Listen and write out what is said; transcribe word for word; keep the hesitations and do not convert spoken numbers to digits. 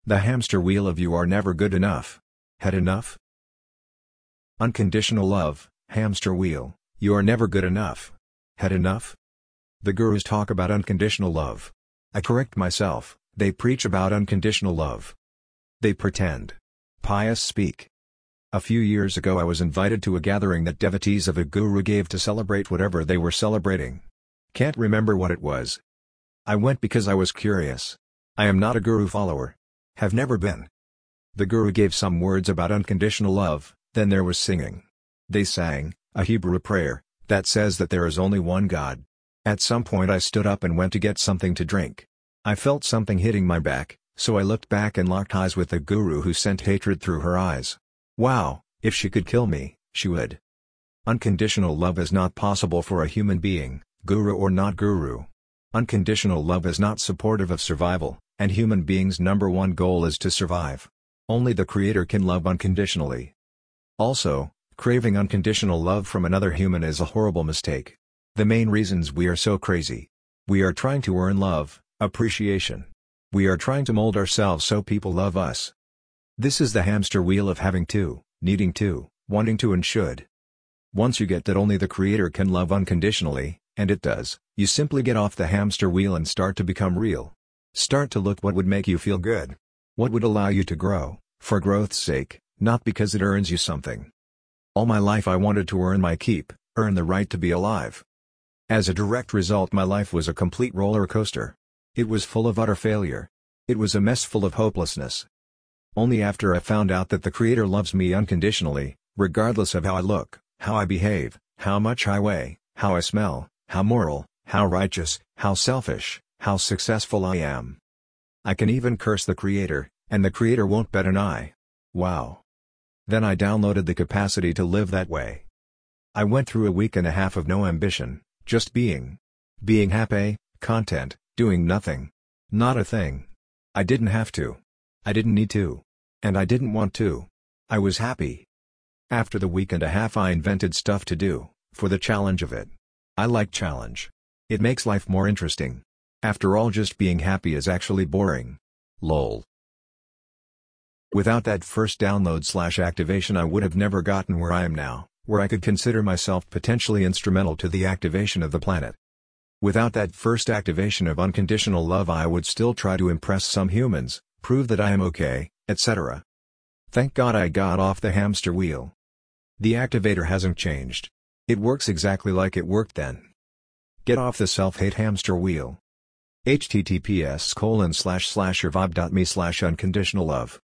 The hamster wheel of you are never good enough. Had enough? Unconditional love, hamster wheel, you are never good enough. Had enough? The gurus talk about unconditional love. I correct myself, they preach about unconditional love. They pretend. Pious speak. A few years ago I was invited to a gathering that devotees of a guru gave to celebrate whatever they were celebrating. Can't remember what it was. I went because I was curious. I am not a guru follower. Have never been. The guru gave some words about unconditional love, then there was singing. They sang, a Hebrew prayer, that says that there is only one God. At some point I stood up and went to get something to drink. I felt something hitting my back, so I looked back and locked eyes with the guru who sent hatred through her eyes. Wow, if she could kill me, she would. Unconditional love is not possible for a human being, guru or not guru. Unconditional love is not supportive of survival, and human beings' number one goal is to survive. Only the Creator can love unconditionally. Also, craving unconditional love from another human is a horrible mistake. The main reasons we are so crazy. We are trying to earn love, appreciation. We are trying to mold ourselves so people love us. This is the hamster wheel of having to, needing to, wanting to and should. Once you get that only the Creator can love unconditionally, and it does, you simply get off the hamster wheel and start to become real. Start to look what would make you feel good. What would allow you to grow, for growth's sake, not because it earns you something. All my life I wanted to earn my keep, earn the right to be alive. As a direct result, my life was a complete roller coaster. It was full of utter failure. It was a mess full of hopelessness. Only after I found out that the Creator loves me unconditionally, regardless of how I look, how I behave, how much I weigh, how I smell, how moral, how righteous, how selfish, how successful I am. I can even curse the Creator, and the Creator won't bat an eye. Wow. Then I downloaded the capacity to live that way. I went through a week and a half of no ambition, just being. Being happy, content, doing nothing. Not a thing. I didn't have to. I didn't need to. And I didn't want to. I was happy. After the week and a half I invented stuff to do, for the challenge of it. I like challenge. It makes life more interesting. After all, just being happy is actually boring. Lol. Without that first download slash activation I would have never gotten where I am now, where I could consider myself potentially instrumental to the activation of the planet. Without that first activation of unconditional love I would still try to impress some humans, prove that I am okay, et cetera. Thank God I got off the hamster wheel. The activator hasn't changed. It works exactly like it worked then. Get off the self-hate hamster wheel. H T T P S colon slash slash survive dot me slash unconditional love